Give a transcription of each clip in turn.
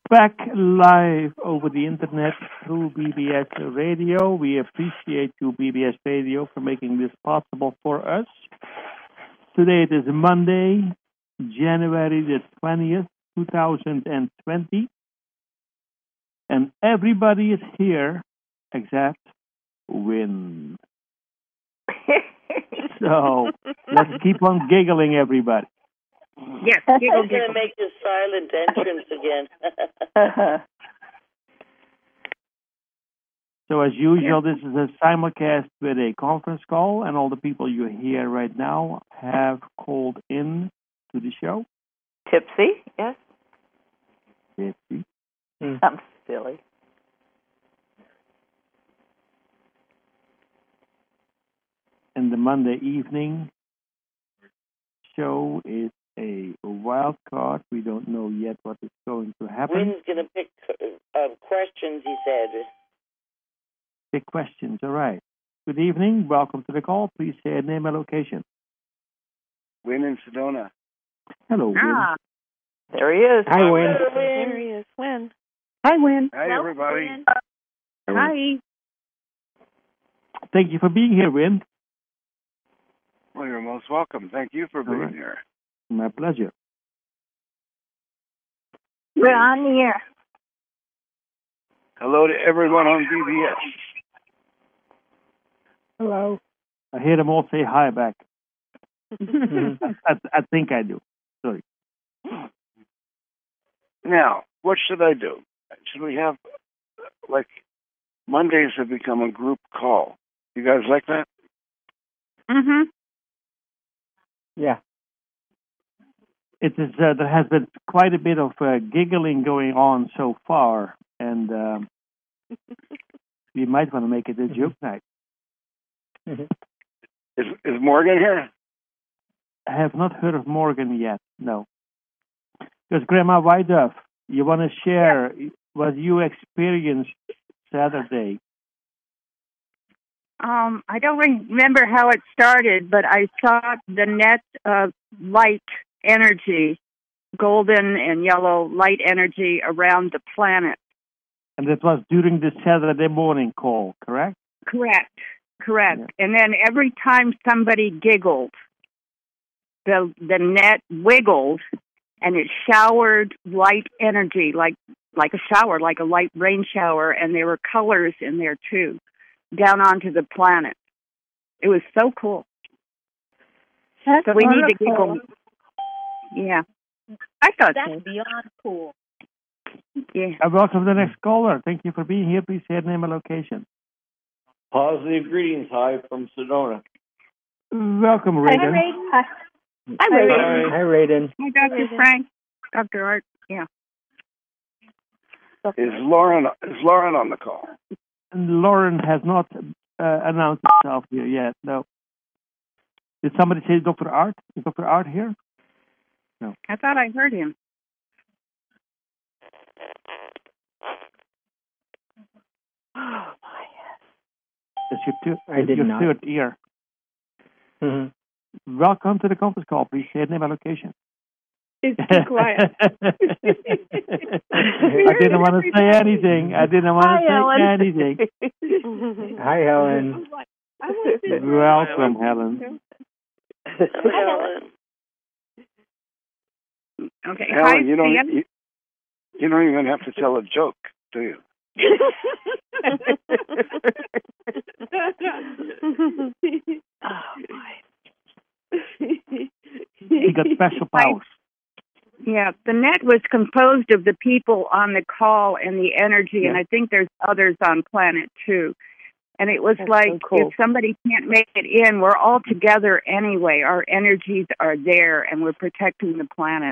back live over the internet through BBS Radio. We appreciate you, BBS Radio, for making this possible for us. Today it is Monday, January the 20th, 2020. And everybody is here except Win. So let's keep on giggling, everybody. Yes, I'm going to make this silent entrance again. So as usual, this is a simulcast with a conference call, and all the people you hear right now have called in to the show. Tipsy, yes. Tipsy. I'm silly. And the Monday evening show is a wild card. We don't know yet what is going to happen. Wynn's going to pick questions, he said. Big questions, all right. Good evening. Welcome to the call. Please say your name and location. Wynn in Sedona. Hello, Wynn. There he is. Hi, Wynn. There he is, Wynn. Hi, Wynn. Hi, everybody. Wynn. Hi. Thank you for being here, Wynn. Well, you're most welcome. Thank you for being here. My pleasure. We're on the air. Hello to everyone on BBS. Hello. I hear them all say hi back. I think I do. Sorry. Now, what should I do? Should we have, like, Mondays have become a group call. You guys like that? Mm-hmm. Yeah. It is. There has been quite a bit of giggling going on so far, and we might want to make it a joke night. Is Morgan here? I have not heard of Morgan yet, no. Because Grandma White Dove, you want to share what you experienced Saturday? I don't remember how it started, but I saw the net of light energy, golden and yellow light energy around the planet. And it was during the Saturday morning call, correct? Correct. Yeah. And then every time somebody giggled, the net wiggled, and it showered light energy, like a shower, like a light rain shower, and there were colors in there too, down onto the planet. It was so cool. That's so we wonderful. need to giggle. Yeah. I thought That's so. beyond cool. Yeah. Welcome to the next caller. Thank you for being here. Please say your name and location. Positive greetings. Hi from Sedona. Welcome, Reagan. Hi, Hi, Raiden. Hi, Dr. Frank. Dr. Art. Yeah. Is Lauren on the call? Lauren has not announced herself here yet. No. Did somebody say Dr. Art? Is Dr. Art here? No. I thought I heard him. It's I did your not. third ear. Mm-hmm. Welcome to the conference call. Please say your name and location. It's too quiet. I didn't want to say anything. Hi, Helen. Welcome, Helen. Helen. Okay. Helen, Hi, you Stan. don't even have to tell a joke, do you? He got special powers. Yeah, the net was composed of the people on the call and the energy, and I think there's others on planet too. And it was like, if somebody can't make it in, we're all together anyway. Our energies are there, and we're protecting the planet.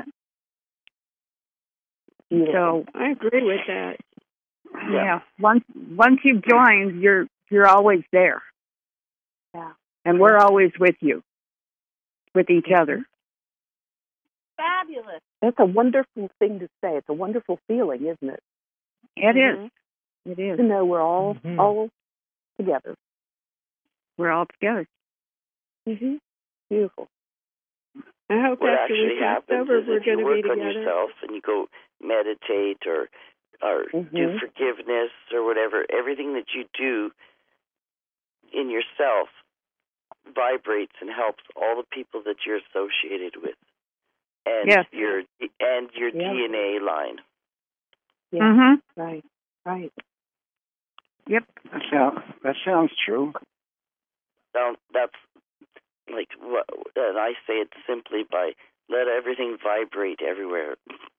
So I agree with that. yeah, once you've joined, you're always there. Yeah. And we're always with you, with each other. Fabulous. That's a wonderful thing to say. It's a wonderful feeling, isn't it? It is. It is. To know we're all together. We're all together. Mm-hmm. Beautiful. I hope What after actually we pass happens over, is we're if you going to work be on together. yourself and you go meditate or do forgiveness or whatever. Everything that you do in yourself vibrates and helps all the people that you're associated with, and your DNA line. Yeah. Mm-hmm. Right. Yep. That sounds true. That's like, and I say it simply by let everything vibrate everywhere.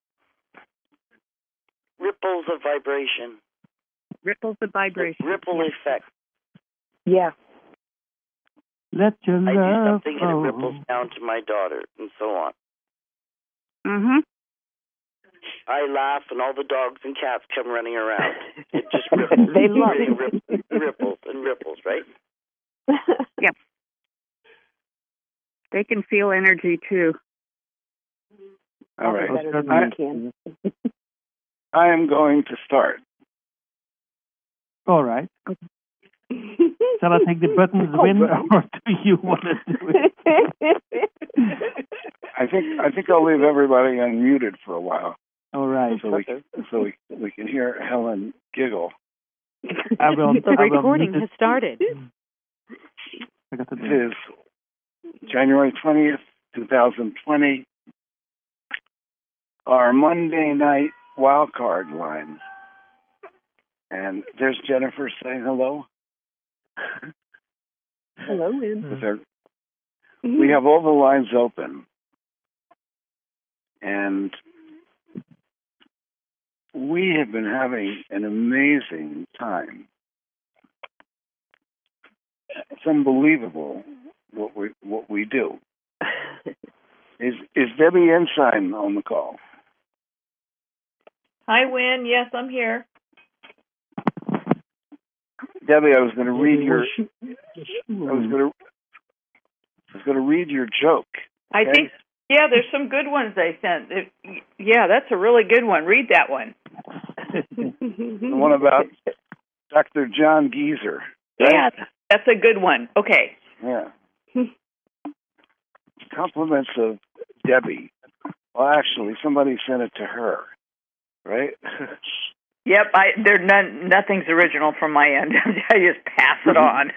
Ripples of vibration. Ripples of vibration. Ripple effect. Yeah. Let your I do love something and it ripples down to my daughter, and so on. Mm-hmm. I laugh, and all the dogs and cats come running around. It just ripples. They love it. Ripples and ripples, right? Yep. They can feel energy too. All right. Better than you can. I am going to start. All right. Shall I take the buttons win, or do you want to do it? I think I'll leave everybody unmuted for a while. All right. So we can hear Helen giggle. I will. The recording has started. This is January 20th, 2020. Our Monday night wildcard line. And there's Jennifer saying hello. Hello, Lynn. We have all the lines open. And we have been having an amazing time. It's unbelievable what we do. Is Debbie Ensign on the call? Hi, Wynn. Yes, I'm here. Debbie, I was going to read your. I was going to read your joke. I think. Yeah, there's some good ones they sent. Yeah, that's a really good one. Read that one. The one about Dr. John Geezer. Right? Yeah, that's a good one. Okay. Yeah. Compliments of Debbie. Well, actually, somebody sent it to her, right? Yep. Nothing's original from my end. I just pass it on.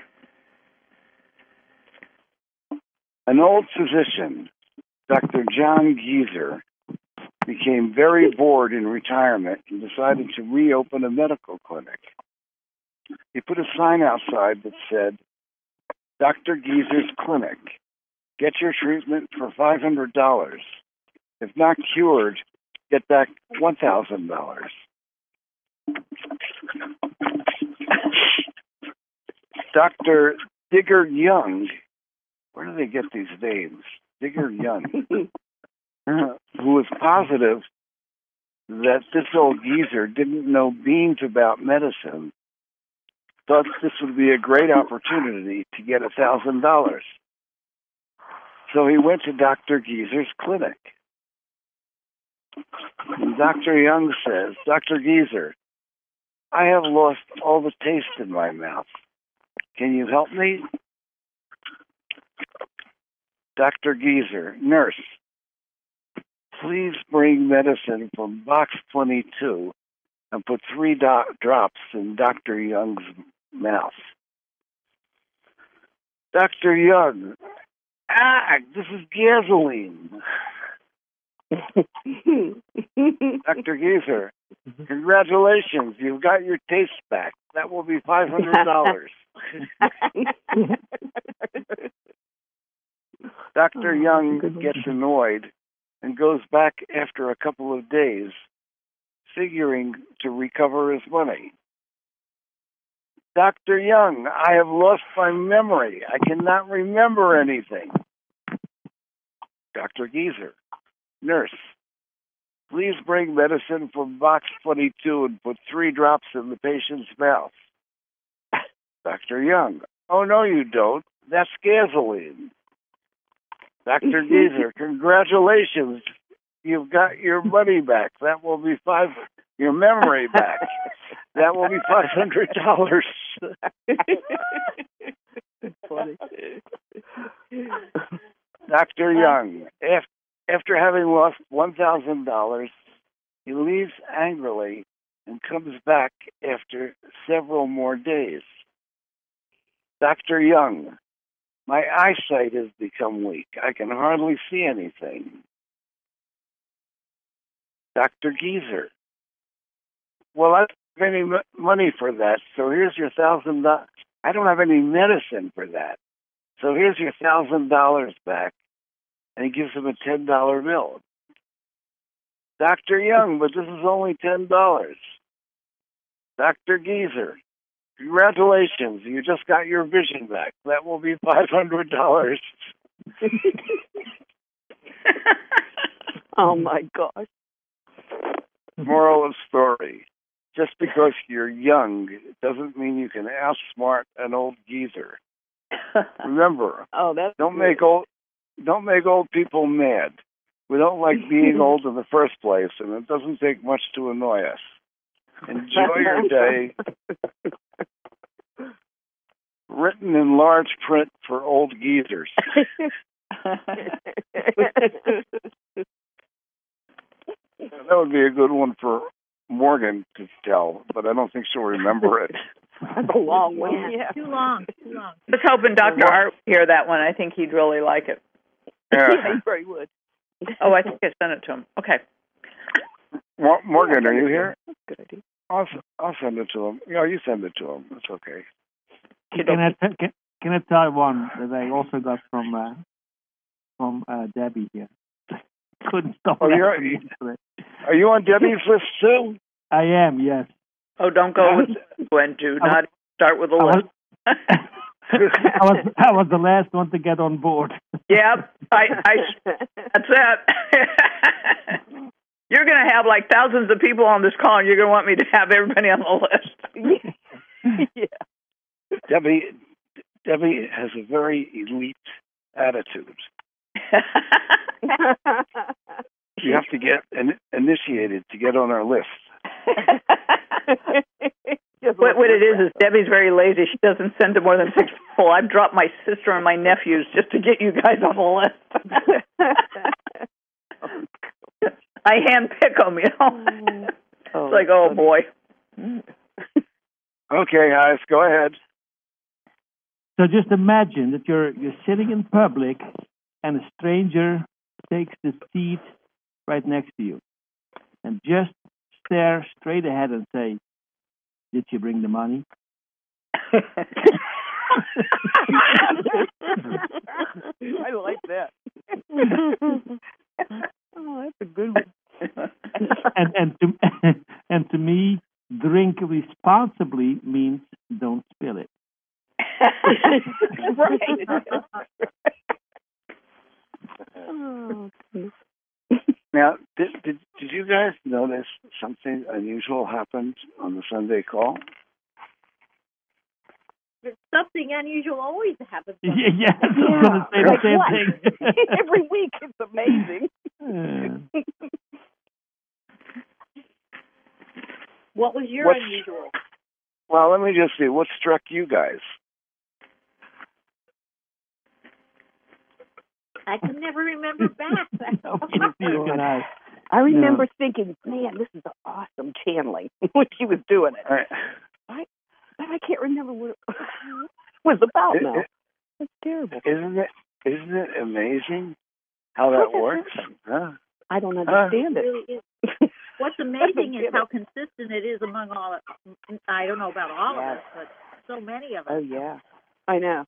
An old physician, Dr. John Geezer, became very bored in retirement and decided to reopen a medical clinic. He put a sign outside that said, Dr. Geezer's Clinic. Get your treatment for $500. If not cured, get back $1,000. Dr. Digger Young, where do they get these names? Digger Young, who was positive that this old geezer didn't know beans about medicine, thought this would be a great opportunity to get $1,000. So he went to Dr. Geezer's clinic. And Dr. Young says, Dr. Geezer, I have lost all the taste in my mouth. Can you help me? Dr. Geezer, nurse, please bring medicine from box 22 and put 3 drops in Dr. Young's mouth. Dr. Young, this is gasoline. Dr. Geezer, congratulations, you've got your taste back. That will be $500. Dr. Young gets annoyed and goes back after a couple of days, figuring to recover his money. Dr. Young, I have lost my memory. I cannot remember anything. Dr. Geezer, nurse, please bring medicine from box 22 and put 3 drops in the patient's mouth. Dr. Young, oh, no, you don't. That's gasoline. Dr. Geezer, congratulations. You've got your money back. That will be your memory back. That will be $500. Funny. Dr. Young, after having lost $1,000, He leaves angrily and comes back after several more days. Dr. Young, my eyesight has become weak. I can hardly see anything. Dr. Geezer, well, I don't have any money for that, so here's your $1,000. I don't have any medicine for that, so here's your $1,000 back. And he gives him a $10 bill. Dr. Young, but this is only $10. Dr. Geezer, congratulations, you just got your vision back. That will be $500. Oh, my gosh. Moral of story. Just because you're young doesn't mean you can outsmart an old geezer. Remember, don't make old people mad. We don't like being old in the first place, and it doesn't take much to annoy us. Enjoy your day. Written in large print for old geezers. That would be a good one for Morgan to tell, but I don't think she'll remember it. That's a long one. Yeah. Too long. I was hoping Dr. Art would hear that one. I think he'd really like it. Yeah. He probably would. Oh, I think I sent it to him. Okay. Morgan, are you here? Good idea. I'll send it to him. Yeah, you send it to him. It's okay. Can I tell one that I also got from Debbie here? Couldn't stop. Oh, are you on Debbie's list too? I am, yes. Oh, don't go with when do not start with a list. I was the last one to get on board. Yep, that's it. You're going to have like thousands of people on this call, and you're going to want me to have everybody on the list. Yeah. Debbie has a very elite attitude. You have to get initiated to get on our list. What it is Debbie's very lazy. She doesn't send to more than 6 people. I've dropped my sister and my nephews just to get you guys on the list. I handpick them, you know. It's like, oh boy. Okay, guys, go ahead. So just imagine that you're sitting in public and a stranger takes the seat right next to you, and just stare straight ahead and say, "Did you bring the money?" I like that. Oh, that's a good one. and to me, drink responsibly means don't spill it. Right. Oh, now, did you guys notice something unusual happened on the Sunday call? Something unusual always happens. Yeah, I was going to say the same thing. Every week, it's amazing. What was your unusual? Well, let me just see. What struck you guys? I can never remember back. I remember thinking, man, this is awesome channeling when she was doing it. I can't remember what it was about now. It's terrible. Isn't it amazing how that works? Huh? I don't understand it. Really is. What's amazing is how consistent it is among all. I don't know about all of us, but so many of us. Oh yeah, I know.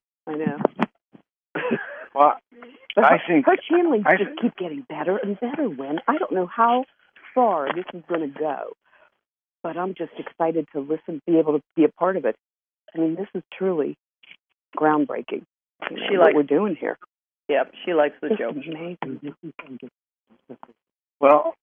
Well, I think her channeling just keep getting better and better. When I don't know how far this is going to go, but I'm just excited to listen, be able to be a part of it. I mean, this is truly groundbreaking. What we're doing here. Yep, she likes the joke. Amazing. Well,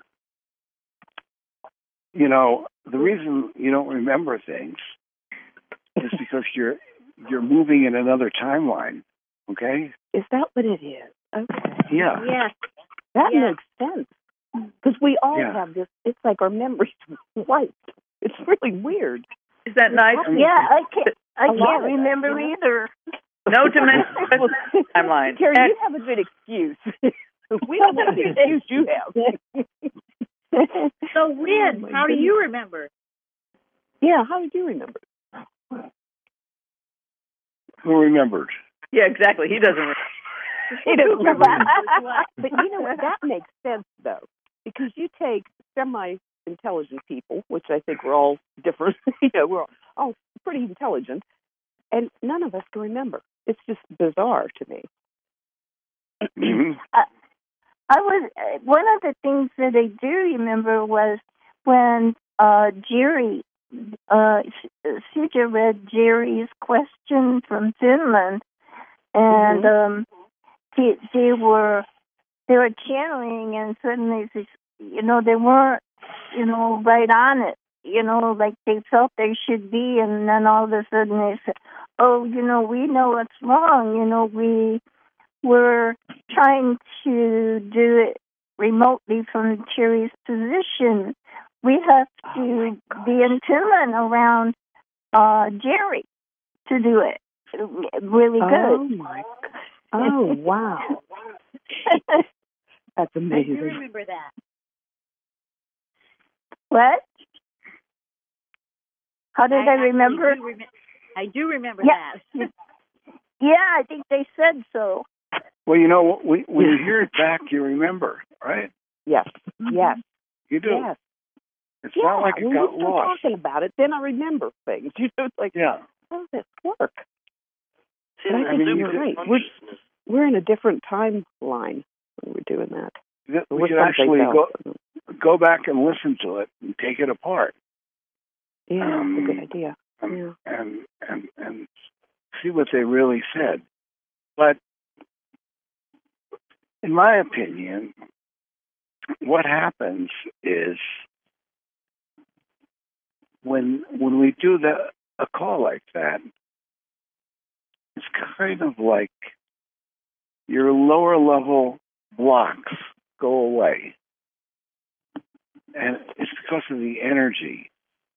the reason you don't remember things is because you're moving in another timeline. Okay? Is that what it is? Okay. Yeah. Yes. That makes sense. Because we all have this. It's like our memories wiped. It's really weird. Is that nice? Yeah, I can't remember either. No dimensional timeline. Terry, you have a good excuse. We don't have the excuse you have. So, Lynn, how do you remember? Yeah, how did you remember? Who remembered? Yeah, exactly. He doesn't remember. He doesn't remember. But you know what? That makes sense, though, because you take semi-intelligent people, which I think we're all different. We're all pretty intelligent, and none of us can remember. It's just bizarre to me. Mm-hmm. I was one of the things that I do remember was when Jerry, Suja read Jerry's question from Finland, and they were channeling, and suddenly they weren't right on it, like they felt they should be, and then all of a sudden they said, "Oh, we know what's wrong. We were trying to do it remotely from Jerry's position. We have to be in tune around Jerry to do it really good." Oh my God! Oh wow! That's amazing. I do remember that. What? How did I remember? I do remember that. Yeah, I think they said so. Well, when you hear it back, you remember, right? Yes. Yes. You do. Yes. It's not like it when got we start lost. talking about it, then I remember things. It's like, how does this work? But I think you're right. We're in a different timeline when we're doing that. We can actually go back and listen to it and take it apart. Yeah, that's a good idea. And see what they really said. But in my opinion, what happens is when we do a call like that, it's kind of like your lower level blocks go away. And it's because of the energy.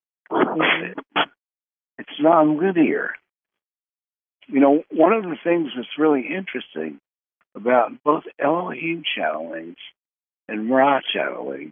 It's non-linear. One of the things that's really interesting about both Elohim channelings and Ra channelings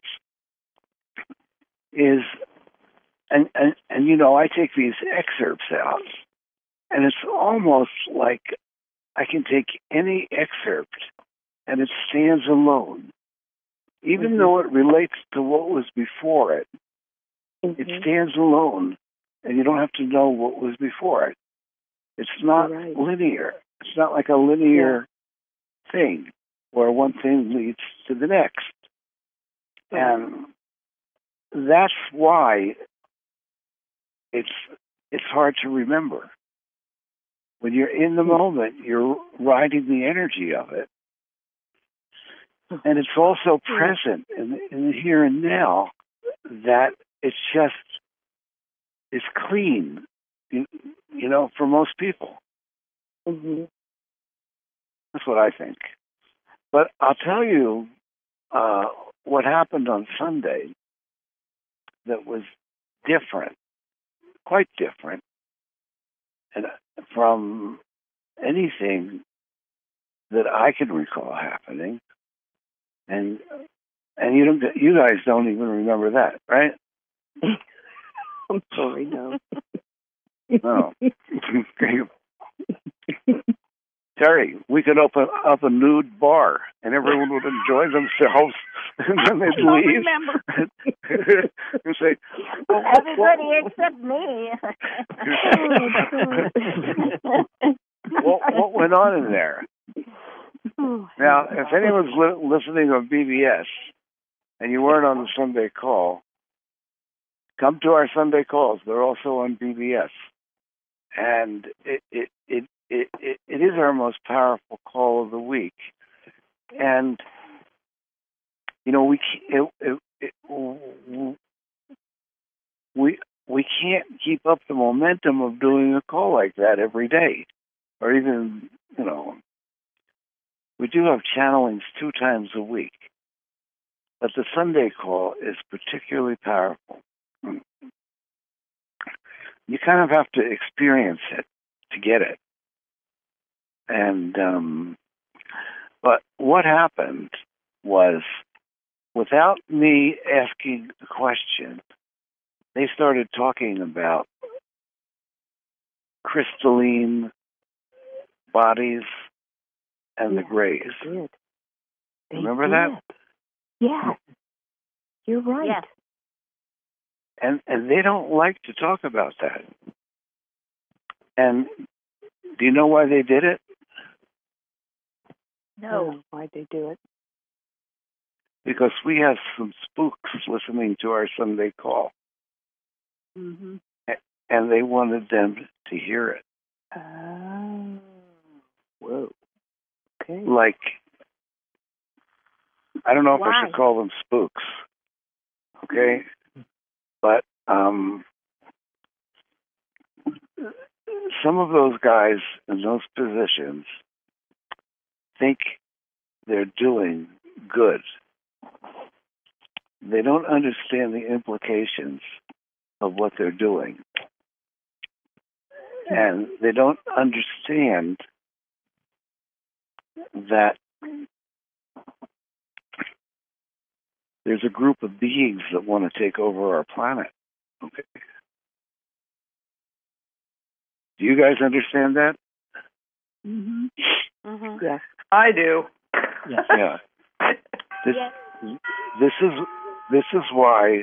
is, and I take these excerpts out, and it's almost like I can take any excerpt and it stands alone. Even though it relates to what was before it, it stands alone, and you don't have to know what was before it. It's not linear. It's not like a linear thing where one thing leads to the next. And that's why it's hard to remember. When you're in the moment, you're riding the energy of it. And it's also present in the here and now, that it's clean, for most people. Mm-hmm. That's what I think. But I'll tell you what happened on Sunday that was different, quite different, and from anything that I can recall happening. And you guys don't even remember that, right? I'm sorry, no. No. Terry, we could open up a nude bar and everyone would enjoy themselves, and then they'd leave. And say, everybody except me. What went on in there? Now, if anyone's listening on BBS and you weren't on the Sunday call, come to our Sunday calls. They're also on BBS, and it is our most powerful call of the week. And we can't keep up the momentum of doing a call like that every day, or even we do have channelings 2 times a week, but the Sunday call is particularly powerful. You kind of have to experience it to get it. And but what happened was without me asking the question, they started talking about crystalline bodies and the grays. They did. Remember that? Yes. You're right. Yes. And they don't like to talk about that. And do you know why they did it? No. Why'd they do it? Because we have some spooks listening to our Sunday call. Mm-hmm. And they wanted them to hear it. Oh. Whoa. Okay. Like, I don't know if I Why? should call them spooks. Okay? But some of those guys in those positions think they're doing good. They don't understand the implications of what they're doing. And they don't understand that there's a group of beings that want to take over our planet. Okay. Do you guys understand that? Mm-hmm. Mm-hmm. Yes. I do. Yes. Yeah. This is why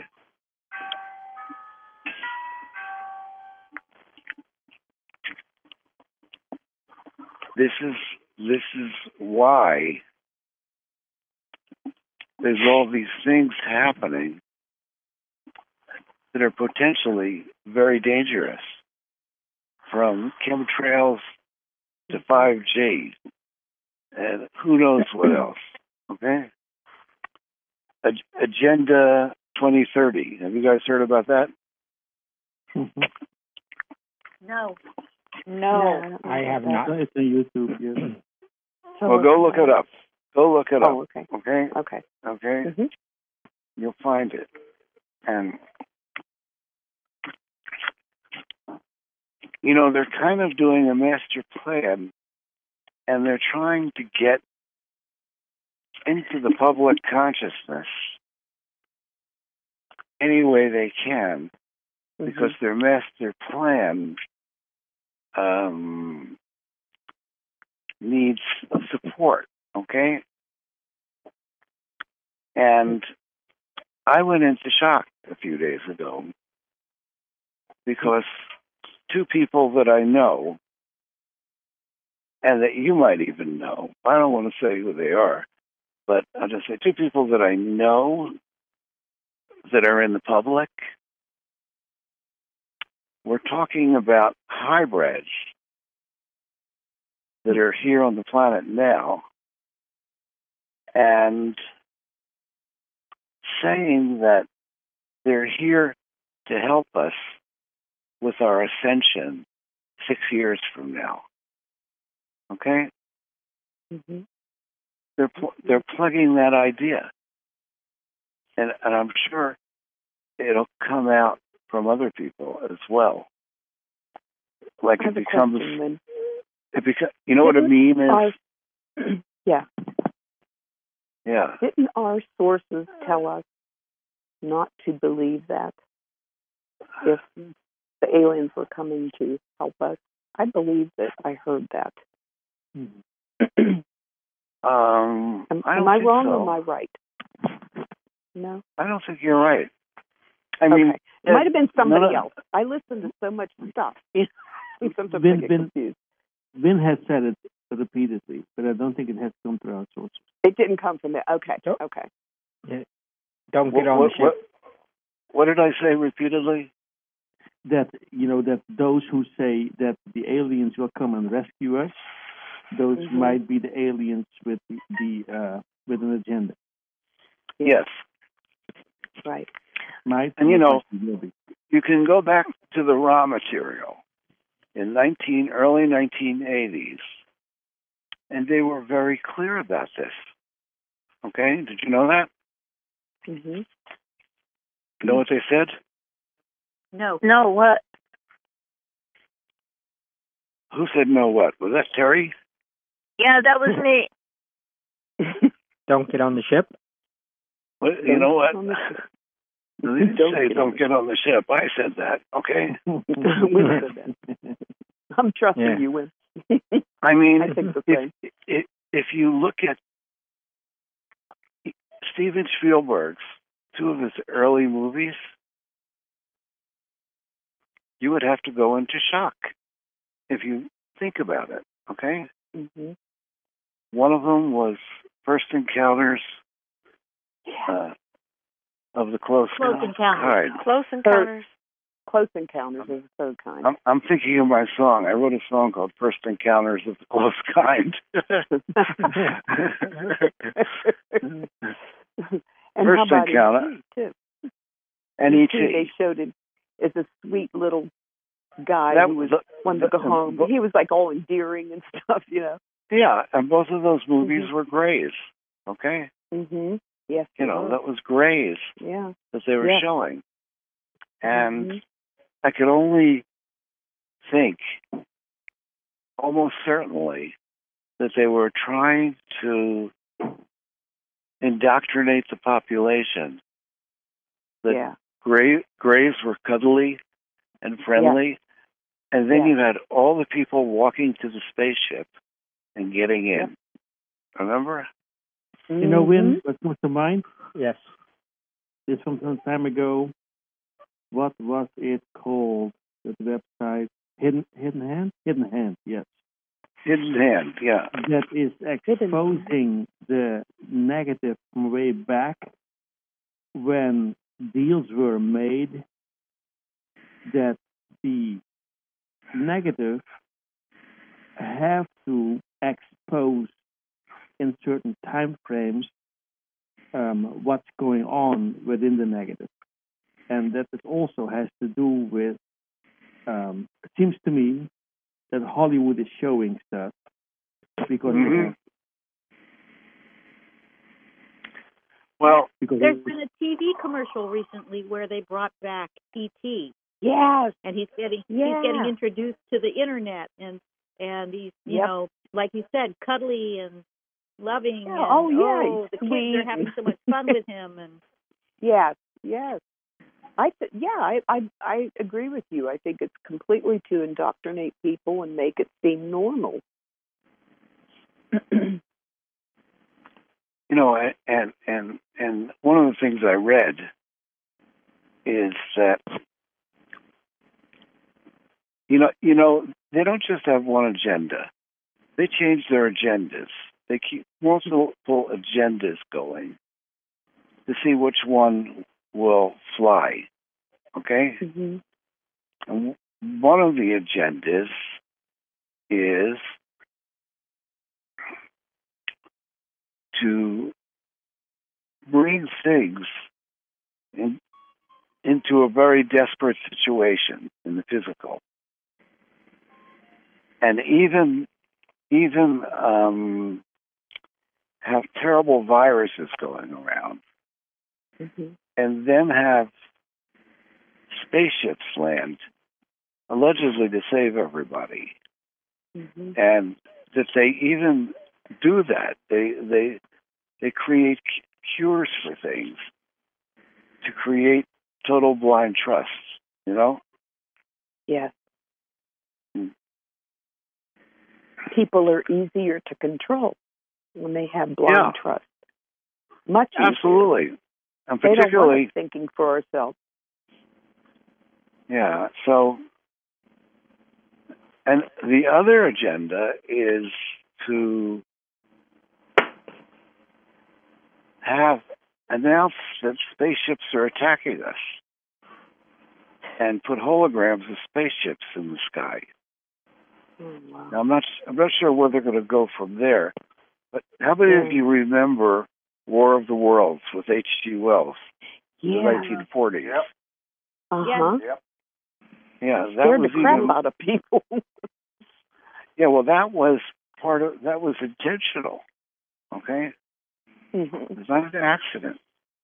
there's all these things happening that are potentially very dangerous, from chemtrails to 5G and who knows what else. Okay? Agenda 2030. Have you guys heard about that? No. No. I have not. It's on YouTube. Yes. Well, go look it up. Go look it up. Oh, okay. Okay? Okay. Okay? Mm-hmm. You'll find it. And, you know, they're kind of doing a master plan, and they're trying to get into the public consciousness any way they can, because their master plan needs support, okay? And I went into shock a few days ago because two people that I know, and that you might even know, I don't want to say who they are, but I'll just say two people that I know that are in the public, we're talking about hybrids that are here on the planet now, and saying that they're here to help us with our ascension 6 years from now. Okay? Mm-hmm. They're plugging that idea, and I'm sure it'll come out from other people as well. Like I have a question, Lynn. You know what a meme is? Yeah. Yeah. Didn't our sources tell us not to believe that if the aliens were coming to help us? I believe that I heard that. Am I wrong or am I right? No? I don't think you're right. I mean, it might have been somebody else. I listen to so much stuff. Sometimes I get confused. Vin has said it repeatedly, but I don't think it has come through our sources. It didn't come from there. Okay. Nope. Okay. Yeah. Don't get on the ship. What did I say repeatedly? That, you know, that those who say that the aliens will come and rescue us, those might be the aliens with with an agenda. Yes. Right. Might. And you know, you can go back to the raw material in early 1980s, and they were very clear about this. Okay, did you know that? Mm-hmm. You know what they said? No. No, what? Who said no what? Was that Terry? Yeah, that was me. Don't get on the ship? Well, you know what? They didn't say don't get on the ship. I said that. Okay. Wynn said that. I'm trusting you, Wynn. I mean, I think the same. If you look at Steven Spielberg's two of his early movies, you would have to go into shock if you think about it. Okay. Mm-hmm. One of them was First Encounters of the Close Encounters. Kind. Close Encounters. Close Encounters of the Third Kind. I'm thinking of my song. I wrote a song called First Encounters of the Close Kind. And First how about Encounter. E.T. too? And E.T. They showed him as a sweet little guy who wanted to go home. He was like all endearing and stuff, you know. Yeah, and both of those movies were Grays. Okay. Mhm. Yes. You know, that was Grays. Yeah. That they were showing, and I could only think, almost certainly, that they were trying to indoctrinate the population. That Grays were cuddly and friendly, and then you had all the people walking to the spaceship and getting in. Remember? You know, Wynn, what comes to mind? Yes. This from some time ago. What was it called? The website Hidden Hand? Hidden Hand, yes. Hidden Hand, yeah. That is exposing the negative from way back when deals were made that the negative have to expose in certain time frames what's going on within the negative. And that it also has to do with, it seems to me that Hollywood is showing stuff because there's been a TV commercial recently where they brought back E.T. Yes, and he's getting introduced to the internet, and he's you know, like you said, cuddly and loving. Yeah. And, the sweet. kids are having so much fun with him. And yes. I agree with you. I think it's completely to indoctrinate people and make it seem normal. You know, and one of the things I read is that you know they don't just have one agenda. They change their agendas. They keep multiple agendas going to see which one will fly. Okay? Mm-hmm. And one of the agendas is to bring things into a very desperate situation in the physical. And even have terrible viruses going around. And then have spaceships land, allegedly to save everybody. And that they even do that. They create cures for things to create total blind trust, you know? Yes. People are easier to control when they have blind trust. Much easier. Absolutely. And they particularly don't want us thinking for ourselves. Yeah. So, and the other agenda is to have announced that spaceships are attacking us and put holograms of spaceships in the sky. Wow. Now, I'm not sure where they're going to go from there, but how many of you remember War of the Worlds with H.G. Wells in the 1940s? Yep. Uh-huh. Yep. Yeah, that scared was the crap out of people. Yeah, well, that was intentional. Okay, it was not an accident.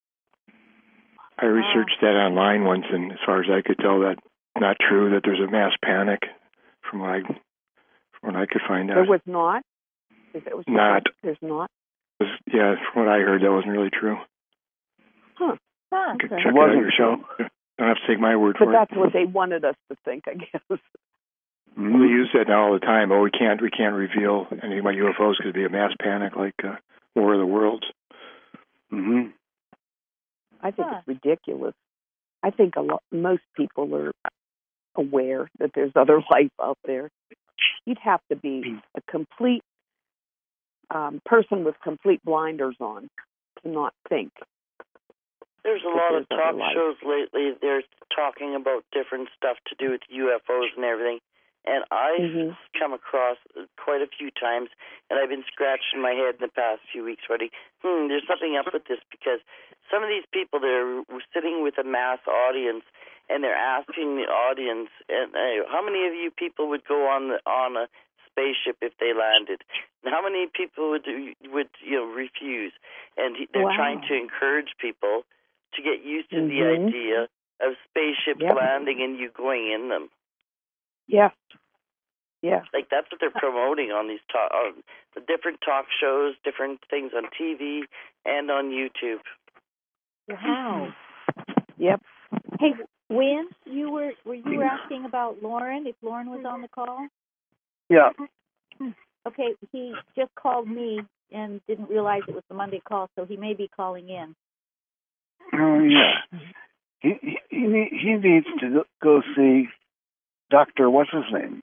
I researched that online once, and as far as I could tell, that's not true. That there's a mass panic, from what I could find out. There was not. There's not. Yeah, from what I heard, that wasn't really true. Huh. You can check it out yourself. You don't have to take my word for it. But that's what they wanted us to think, I guess. Well, they use that now all the time. Oh, we can't reveal anything about UFOs because it'd be a mass panic like War of the Worlds. Mm-hmm. I think it's ridiculous. I think most people are aware that there's other life out there. You'd have to be a complete person with complete blinders on to not think. There's a lot of talk shows lately. They're talking about different stuff to do with UFOs and everything. And I've come across quite a few times, and I've been scratching my head in the past few weeks already. There's something up with this, because some of these people, they're sitting with a mass audience, and they're asking the audience, and how many of you people would go on a spaceship if they landed? And how many people would refuse? And they're trying to encourage people to get used to the idea of spaceships landing and you going in them. Yeah. Yeah. Like, that's what they're promoting on these the different talk shows, different things on TV and on YouTube. Wow. Yep. Hey, Wynn, were you asking about Lauren, if Lauren was on the call? Yeah. Okay, he just called me and didn't realize it was the Monday call, so he may be calling in. Oh, yeah. He needs to go see Dr. What's his name?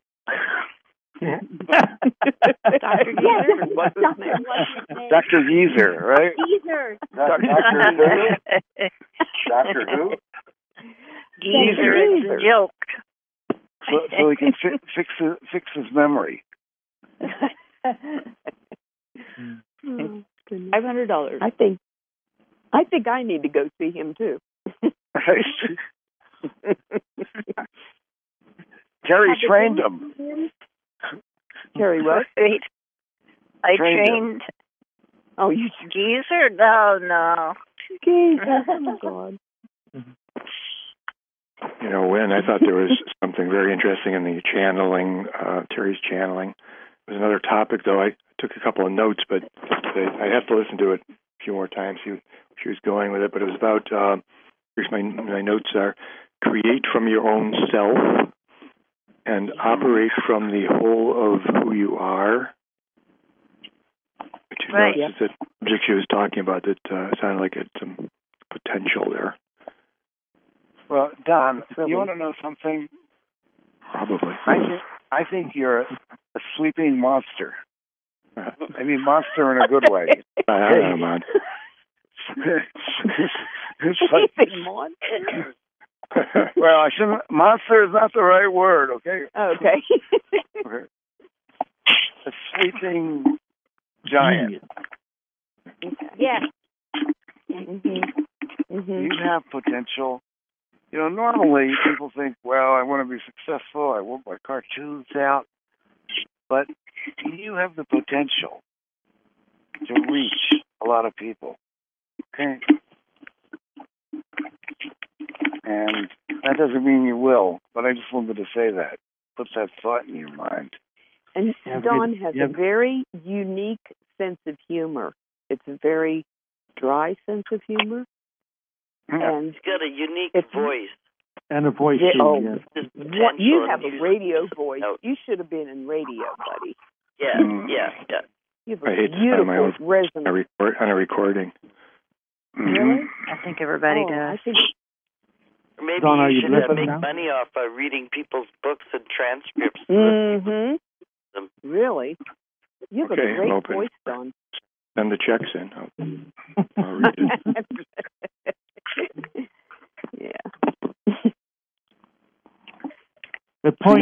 Dr. Geezer. What's his name? Dr. Geezer, right? Geezer. Dr. who? Geezer is a joke. So he can fix his memory. $500. I think I need to go see him too. Terry trained him. Terry what? Wait. I trained. Oh, you Geezer? No. Geezer. Oh my God. You know, Wynn, I thought there was something very interesting in the channeling, Terry's channeling. There's another topic, though. I took a couple of notes, but I have to listen to it a few more times, see where she was going with it. But it was about, here's my notes are, create from your own self and operate from the whole of who you are. Which is the subject she was talking about that sounded like it had some potential there. Well, Don, you want to know something? Probably. I think you're a sleeping monster. I mean, monster in a good way. I don't know, man. Sleeping monster. Well, I shouldn't. Monster is not the right word. Okay. Okay. A sleeping giant. Yeah. You have potential. You know, normally people think, well, I want to be successful. I want my cartoons out. But you have the potential to reach a lot of people. Okay? And that doesn't mean you will, but I just wanted to say that. Put that thought in your mind. And Don has a very unique sense of humor. It's a very dry sense of humor. And he's got a unique voice. And a voice, you have a radio voice. You should have been in radio, buddy. Yeah. You have I hate to find my own on a recording. Really? I think everybody does. Or maybe Don, you should make money off reading people's books and transcripts. Really? You have a great voice, Don. Send the checks in. I'll read it. Yeah. The point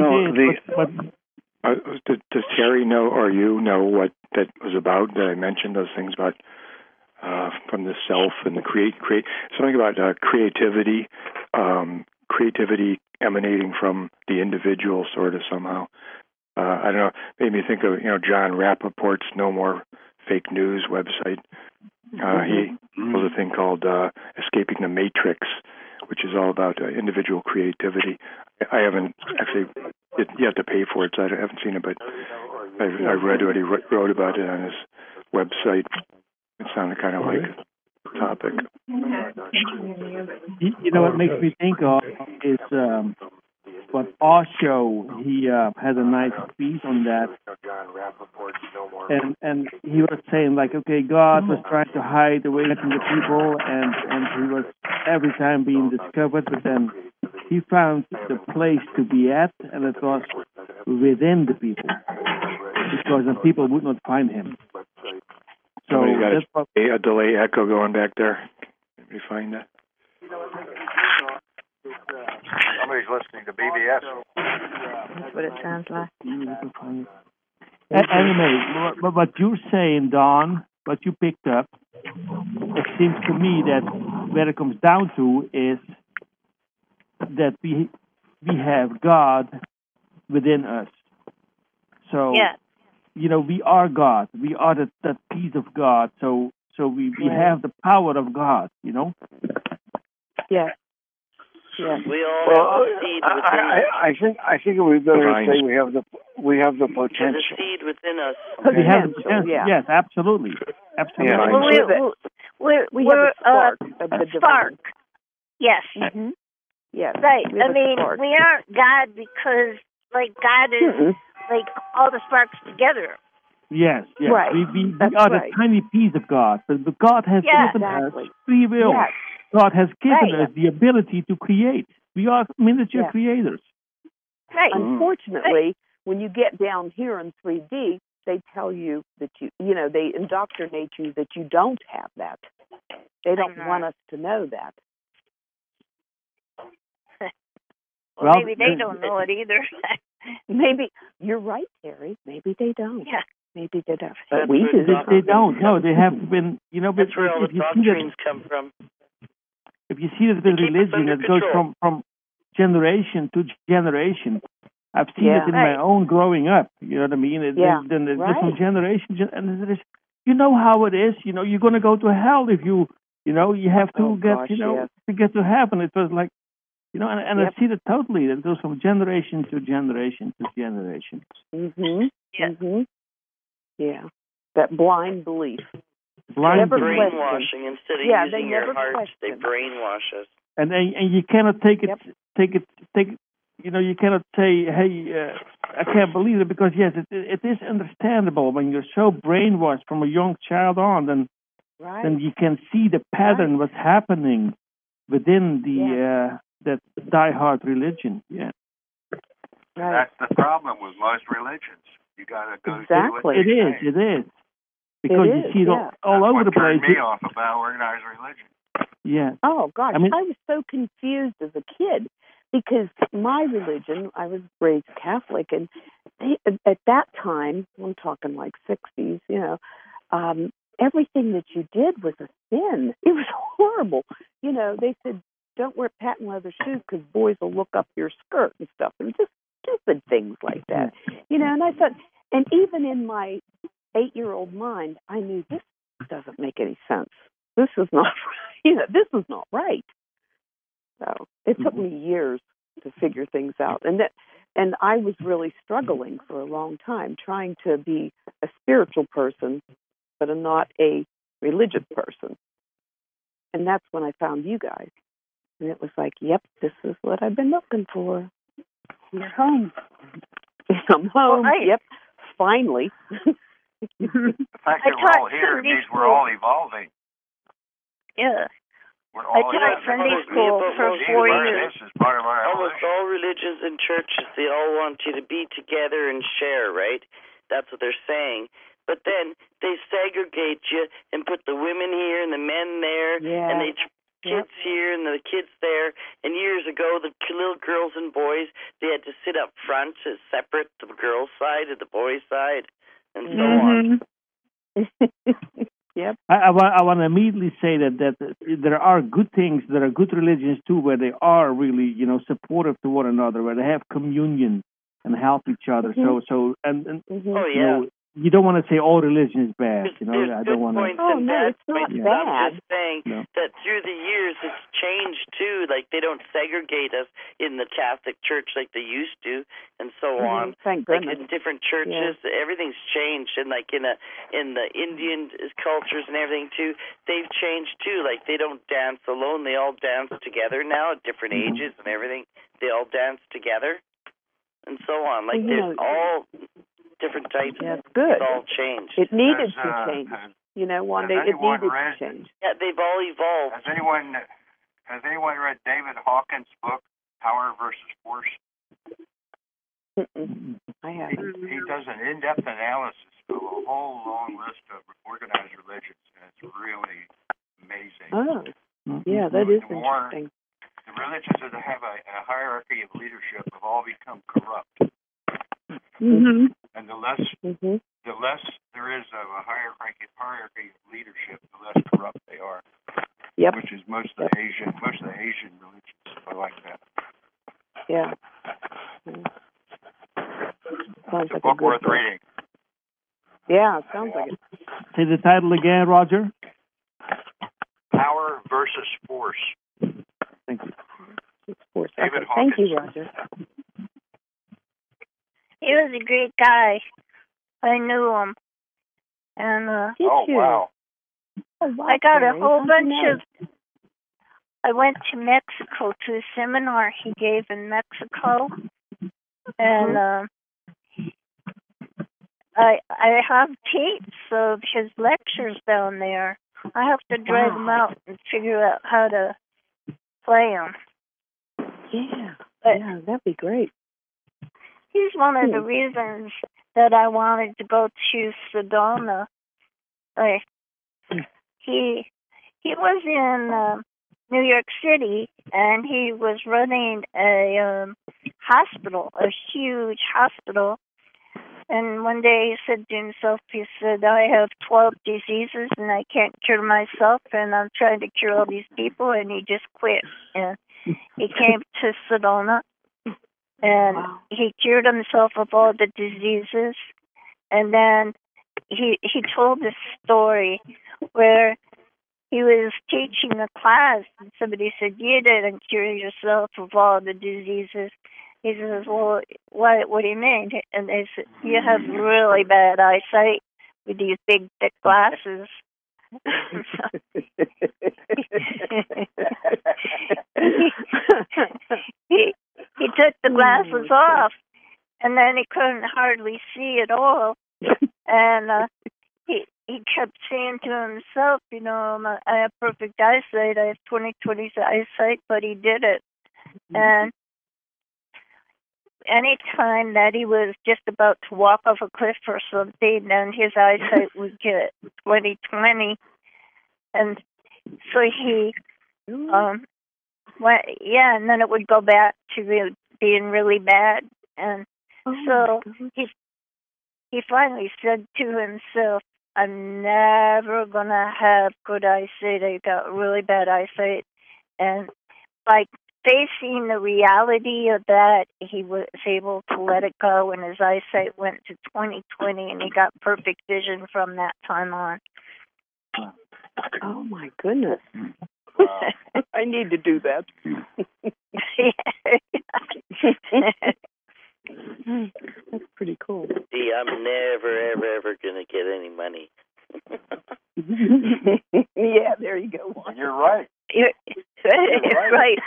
does Terry know, or you know, what that was about? That I mentioned those things about from the self and the create something about creativity, creativity emanating from the individual, sort of somehow. I don't know. Made me think of John Rappaport's No More Fake News website. He has a thing called Escaping the Matrix, which is all about individual creativity. I haven't actually yet to pay for it, so I haven't seen it, but I've read what he wrote about it on his website. It sounded kind of like topic. You know what makes me think of is what Osho, he had a nice piece on that, and he was saying like, okay, God was trying to hide away from the people, and he was every time being discovered, but then he found the place to be at, and it was within the people, because the people would not find him. So that's got a delay echo going back there. Let me find that. Somebody's listening to BBS. That's what it sounds like. Anyway, what you're saying, Don, what you picked up, it seems to me that where it comes down to is that we have God within us. So, you know, we are God. We are that piece of God. So we have the power of God, you know? Yes. Yes. We all have the seed within us. I think we better say we have the potential. There's a seed within us. We have the potential. Yes, absolutely. Absolutely. Well, we're a spark. Yes. Mm-hmm. Yes. Right. I mean, we aren't God because, like, God is like all the sparks together. Yes, yes. Right. We are the tiny piece of God, but God has given us free will. Yes. God has given us the ability to create. We are miniature creators. Right. Unfortunately, when you get down here in 3D, they tell you that they indoctrinate you that you don't have that. They don't want us to know that. Well, maybe they don't know it either. Maybe you're right, Terry. Maybe they don't. Yeah. Maybe they don't. But we do. They don't. No, they have been. You know, that's where all the doctrines come from. If you see that the religion that goes from generation to generation, I've seen it in my own growing up. You know what I mean? Then the different generations, and there is, you know how it is. You know, you're going to go to hell if you have to to get to heaven. It was like, you know, and I see that totally. It goes from generation to generation to generation. Mhm. Yeah. Mhm. Yeah. That blind belief. Brainwashing. Instead of using your heart, they brainwash us. And you cannot take it. You know, you cannot say, "Hey, I can't believe it," because yes, it is understandable when you're so brainwashed from a young child on. Then you can see the pattern what's happening within the that diehard religion. Yeah. Right. That's the problem with most religions. You got to go through what it is. It is. Because you see it all over the place. That's what turned me off about organized religion. Yeah. Oh, gosh. I was so confused as a kid because my religion, I was raised Catholic, and at that time, I'm talking like 60s, you know, everything that you did was a sin. It was horrible. You know, they said, don't wear patent leather shoes because boys will look up your skirt and stuff, and just stupid things like that. You know, and I thought, and even in my 8-year-old mind, I knew this doesn't make any sense. This is not, this is not right. So it took me years to figure things out, and I was really struggling for a long time, trying to be a spiritual person, but not a religious person. And that's when I found you guys, and it was like, yep, this is what I've been looking for. You're home. I'm home. Yep, finally. The fact that we're all here means we're all evolving. Yeah. I taught Sunday school for 4 years. This is part of our almost all religions and churches, they all want you to be together and share, right? That's what they're saying. But then they segregate you and put the women here and the men there, and they kids here and the kids there. And years ago, the little girls and boys, they had to sit up front to separate the girls' side and the boys' side, and so on. Yep. I want to immediately say that there are good things, there are good religions too, where they are really, you know, supportive to one another, where they have communion and help each other. So you know, you don't want to say all religion is bad. You know, I don't want to. Oh no, it's not I'm bad. just saying that through the years it's changed too. Like they don't segregate us in the Catholic Church like they used to, and so on. Thank like goodness. in different churches, everything's changed, and like in the Indian cultures and everything too, they've changed too. Like they don't dance alone; they all dance together now at different ages and everything. They all dance together, and so on. Like there's all different types. Yeah, it's good. It's all changed. It needed to change. You know, one day it needed to change. Yeah, they've all evolved. Has anyone read David Hawkins' book, Power versus Force? I haven't. He does an in-depth analysis of a whole long list of organized religions, and it's really amazing. Oh, yeah, that is interesting. The religions that have a hierarchy of leadership have all become corrupt. Mm-hmm. And the less there is of a hierarchy of leadership, the less corrupt they are. Yep. Which is most of the Asian religions are like that. Yeah. Sounds it's like a book worth book. reading. Yeah, it sounds like it. Say the title again, Roger. Power versus Force. Thank you. Force. David Okay. Thank you, Roger. He was a great guy. I knew him. And wow. I got a whole bunch of. I went to Mexico to a seminar he gave in Mexico, and I have tapes of his lectures down there. I have to drag them out and figure out how to play them. Yeah, But yeah, that'd be great. He's one of the reasons that I wanted to go to Sedona. He was in New York City, and he was running a hospital, a huge hospital. And one day he said to himself, he said, I have 12 diseases and I can't cure myself, and I'm trying to cure all these people, and he just quit. And he came to Sedona, and he cured himself of all the diseases. And then he told this story where he was teaching a class, and somebody said, you didn't cure yourself of all the diseases. He says, well, what do you mean? And they said, you have really bad eyesight with these big, thick glasses. he took the glasses off, and then he couldn't hardly see at all. And he kept saying to himself, you know, I have perfect eyesight. I have 20/20 eyesight, but he did it. And any time that he was just about to walk off a cliff or something, then his eyesight would get 20/20. And so he, and then it would go back to being really bad. And so he finally said to himself, I'm never going to have good eyesight. I got really bad eyesight. And by facing the reality of that, he was able to let it go, and his eyesight went to 20/20, and he got perfect vision from that time on. Oh, my goodness. I need to do that. That's pretty cool. See, I'm never, ever going to get any money. Yeah, there you go. You're right. Right.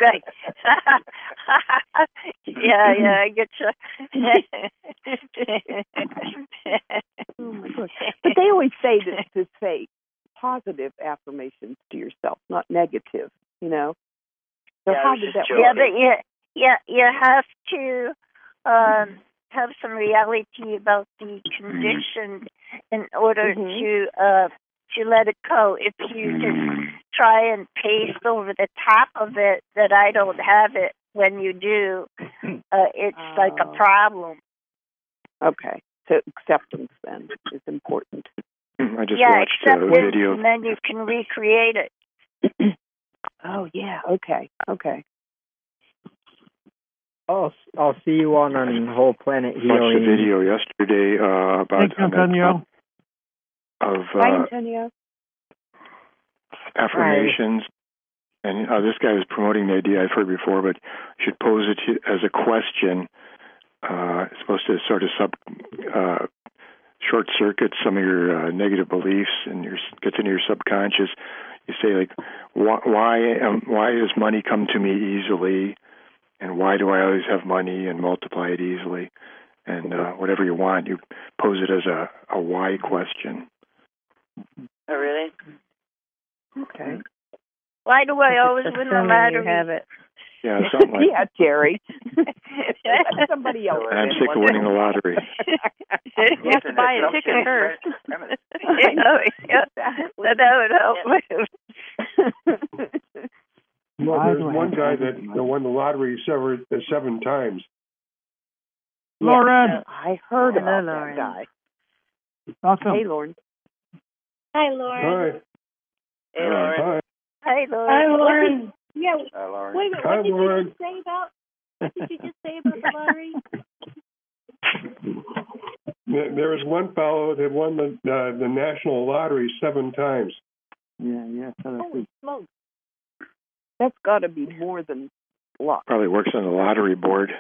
Yeah, I get you. Oh my gosh. But they always say to say positive affirmations to yourself, not negative, you know? So how did that work? Yeah, but you have to have some reality about the condition in order to let it go. If you just try and paste over the top of it that I don't have it when you do, it's like a problem. Okay. So acceptance then is important. I just watched a video. And then you can recreate it. Oh, yeah. Okay. I'll see you on Whole Planet Healing. Watched the video yesterday about Thank you, Antonio. Hi, Antonio. Affirmations. Hi. And this guy was promoting the idea I've heard before, but you should pose it as a question. It's supposed to sort of short circuit some of your negative beliefs and gets into your subconscious. You say like, why does money come to me easily, and why do I always have money, and multiply it easily, and whatever you want, you pose it as a why question. Oh, really? Okay. Why do I always win the lottery? You have it. Yeah, something like yeah, Terry. Somebody else. I'm sick of winning the lottery. You have to buy a ticket first. Well, there's one guy that won the lottery 7 times. Lauren. I heard about that guy. Welcome. Hey, Lauren. Hi, Lauren. Hi. Hey, Lauren. Hi. Hi, Lauren. Hi, Lauren. Yeah. Hi, Lauren. Wait a minute. Hi, What did Lauren. you just say about? What did you just say about the lottery? There was one fellow that won the national lottery 7 times. Yeah. Holy smokes. That's got to be more than luck. Probably works on the lottery board.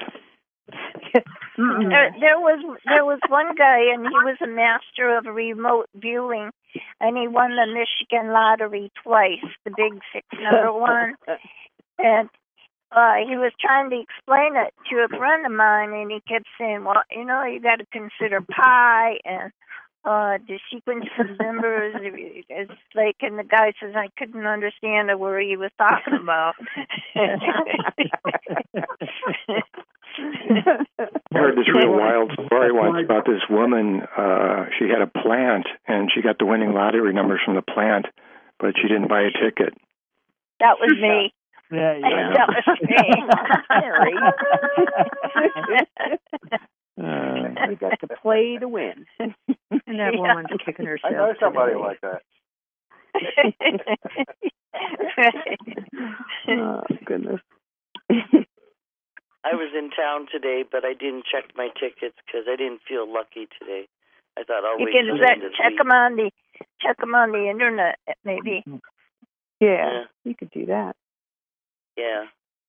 There was one guy, and he was a master of remote viewing, and he won the Michigan lottery twice, the big 6-number one. And he was trying to explain it to a friend of mine, and he kept saying, well, you got to consider pi and the sequence of numbers. It's like, and the guy says, I couldn't understand a word he was talking about. I heard this real wild story once about this woman. She had a plant, and she got the winning lottery numbers from the plant, but she didn't buy a ticket. That was me. Yeah. That was me. You got to play to win. And that woman's kicking herself. I know somebody like that. Oh, goodness. I was in town today, but I didn't check my tickets because I didn't feel lucky today. I thought I'll wait till the end of the week. Check them on the internet, maybe. Yeah, you could do that. Yeah.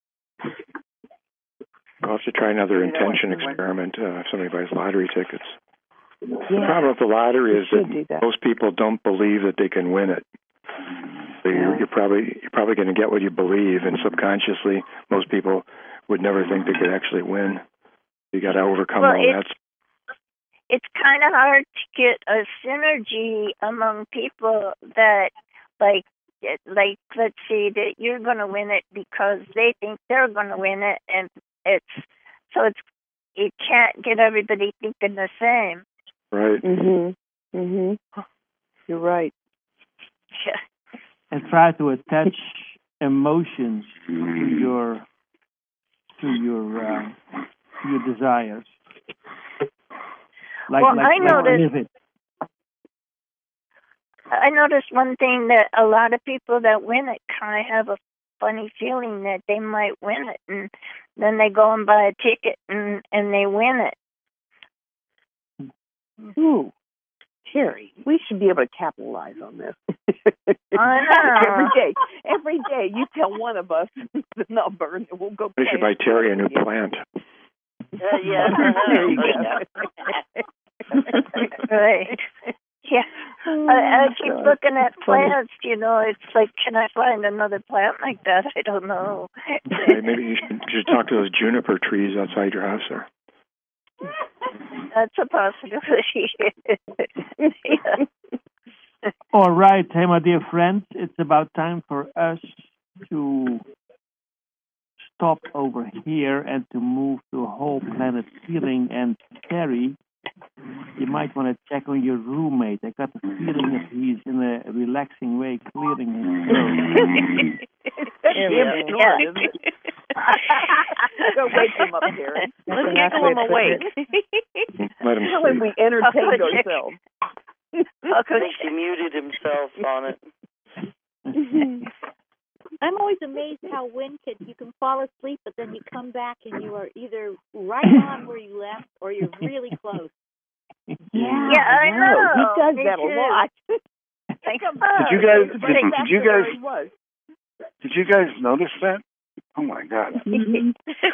I'll have to try another intention experiment if somebody buys lottery tickets. The problem with the lottery is that most people don't believe that they can win it. So you're probably going to get what you believe, and subconsciously, most people would never think they could actually win. You got to overcome all that. It's kind of hard to get a synergy among people that, like let's say that you're going to win it because they think they're going to win it, and you can't get everybody thinking the same. Right. You're right. Yeah. And try to attach emotions to your desires. I noticed one thing, that a lot of people that win it kind of have a funny feeling that they might win it, and then they go and buy a ticket and they win it. Ooh, Terry, we should be able to capitalize on this. I know. Every day, you tell one of us the number, and we'll go. We should buy Terry a new plant. Yeah. There you go. Right. Yeah. I keep looking at plants, it's like, can I find another plant like that? I don't know. Maybe you should talk to those juniper trees outside your house there. That's a possibility. Yeah. All right, hey, my dear friends, it's about time for us to stop over here and to move to Whole Planet Healing. And Terry, you might want to check on your roommate. I got the feeling that he's in a relaxing way clearing his throat. Go wake him up, Terry. Let's giggle him awake. Let him Tell him we entertained ourselves. I think he muted himself on it. I'm always amazed how you can fall asleep, but then you come back and you are either right on where you left or you're really close. Yeah, I know. He does Me that too. a lot. Did you guys notice that? Oh my God. We've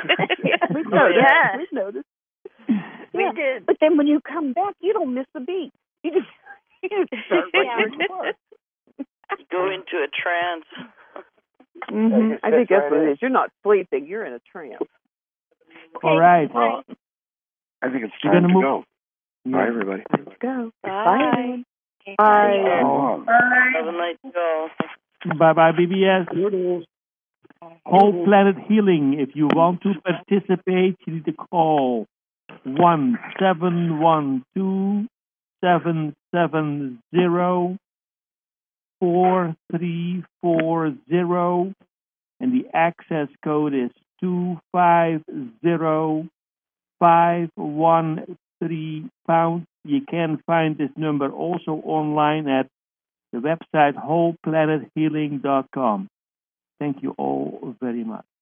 noticed. We did. But then when you come back, you don't miss the beat. You just start right where you were. You go into a trance. I think that's what it is. You're not sleeping. You're in a trance. All right. Well, I think it's time to go. Bye, everybody. Let's go. Bye. everyone. Bye. Have a nice go. Bye-bye, BBS. Whole Planet Healing. If you want to participate, you need to call 1-712-770-4340, and the access code is 250513#. You can find this number also online at the website wholeplanethealing.com. Thank you all very much.